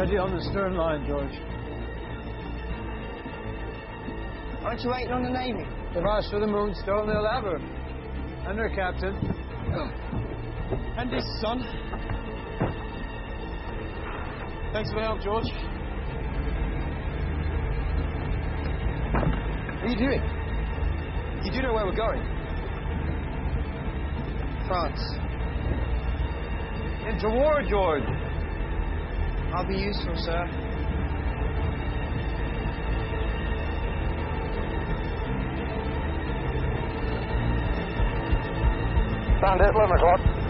Ready on the stern line, George. Aren't you waiting on the Navy? They've asked for the Moonstone, they'll have her. And their captain. And his son. Thanks for the help, George. What are you doing? You do know where we're going? France. Into war, George. I'll be useful, sir. Found it, 11 o'clock.